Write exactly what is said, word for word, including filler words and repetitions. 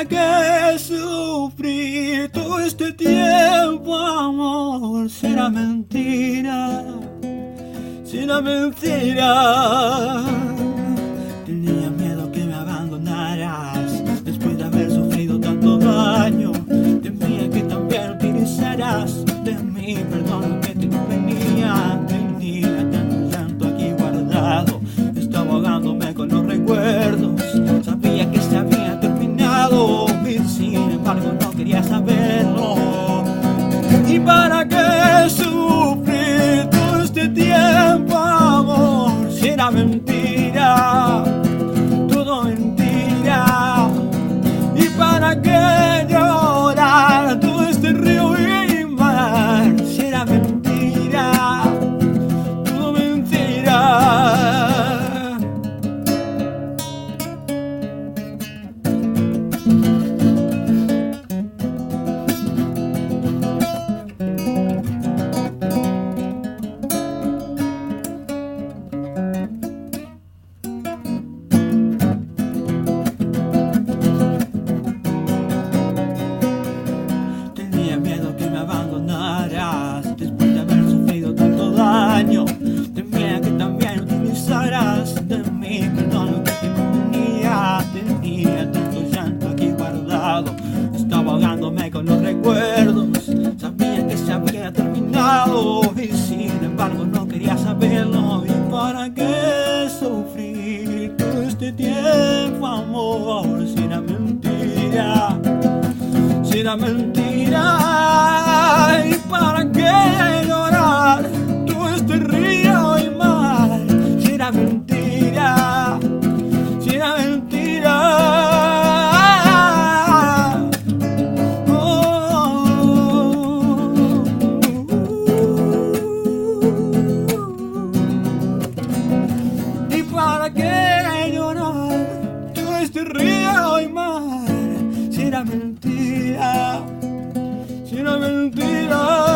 para qué sufrir todo este tiempo, amor? Será mentira, será mentira. Tenía miedo que me abandonaras después de haber sufrido tanto daño. Temía que también utilizaras de mí perdón que te convenía. Tenía tanto llanto aquí guardado, estaba ahogándome con los recuerdos. Sabía que se había terminado y sin embargo no quería saberlo. ¿Y para qué sufrir todo este tiempo, amor? Si era mentira, todo mentira. ¿Y para qué llorar todo este río y mar? Si era mentira, todo mentira. Tenía miedo que me abandonaras después de haber sufrido tanto daño. Temía que también utilizaras de mí perdón lo que te convenía. Tenía tanto llanto aquí guardado, estaba ahogándome con los recuerdos. Sabía que se había terminado y sin embargo no quería saberlo. ¿Y para qué sufrir todo este tiempo, amor? Si era mentira, si era mentira. ¿Y para qué llorar todo este río y mar? Si era mentira, si era mentira. Oh. ¿Y para qué llorar todo este río y mar? Si era mentira, si era mentira.